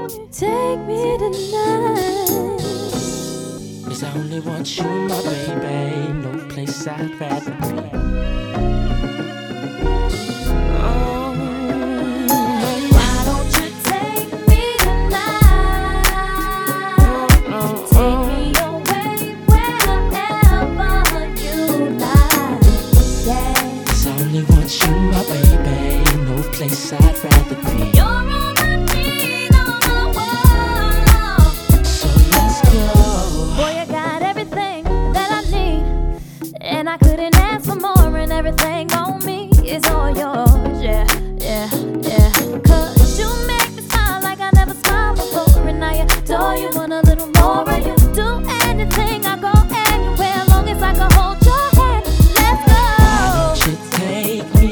Take me tonight. 'Cause I only want you, my baby. No place I'd rather be. Why don't you take me tonight? Take me away wherever you like. Yeah. 'Cause I only want you, my baby. No place I'd rather be. You're all I need on the world. So let's go. Boy, you got everything that I need, and I couldn't ask for more. And everything on me is all yours. Yeah, yeah, yeah. 'Cause you make me smile like I never smiled before, and I adore you. Want a little more of you. Do anything, I go anywhere, as long as I can hold your hand. Let's go. Why don't you take me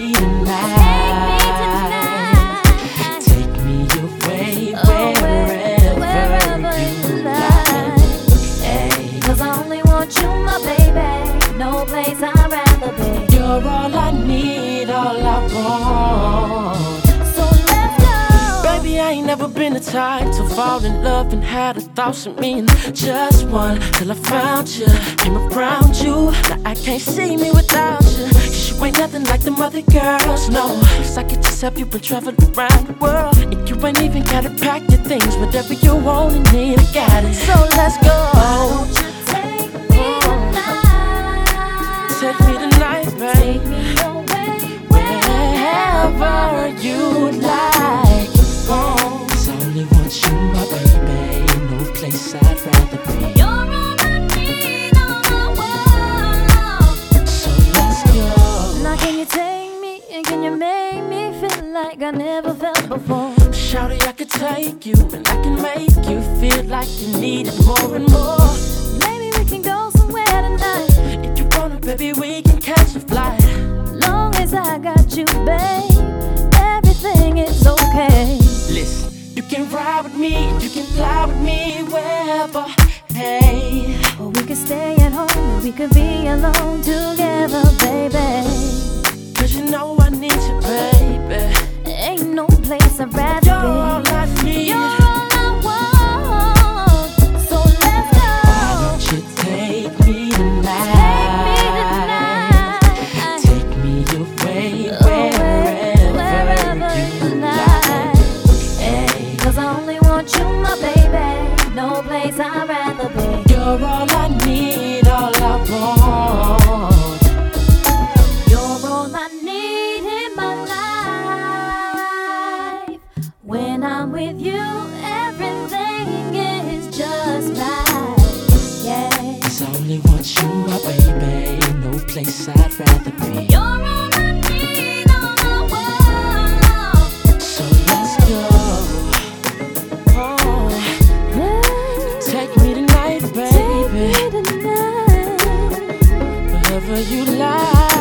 tonight? Take me away wherever you like. Hey. 'Cause I only want you, my baby. No place I'd rather be. You're all I need, all I want. So let's go. Baby, I ain't never been the type to fall in love and had 1,000 meaning. Just one till I found you, came around you. Now I can't see me without you. 'Cause you ain't nothing like them other girls, no. 'Cause I could just have you been traveling around the world, and you ain't even gotta pack your things. Whatever you want and need, I got it. So let's go. Why don't you take me tonight? Take me tonight, babe. Take me away Wherever you like. 'Cause I only want you, my baby. No place I'd rather be. You're all I need on the world. So let's go. Now can you take me and can you make me feel like I never felt before? Shawty, I could take you and I can make you feel like you need it more and more. Maybe we can go somewhere tonight. If you wanna, baby, we can catch a flight. Long as I got you, babe, everything is okay. Listen, you can ride with me, you can fly with me wherever. Hey, Or we could stay at home and we could be alone together, baby. 'cause you know I need you, baby. Ain't no place I'd rather You're all be. I need. You're all I want. So let's go. Why don't you take me tonight? Take me tonight. Take me away Wherever wherever you you like. like. Hey. 'Cause I only want you, my baby. No place I'd rather be. You're all I need, all I want. You're all I need in my life. When I'm with you, everything is just right. Yeah. 'Cause I only want you, my baby. No place I'd rather be. You're all I need on the world. So let's go. Oh, take me tonight, Take baby. me tonight. Wherever you like.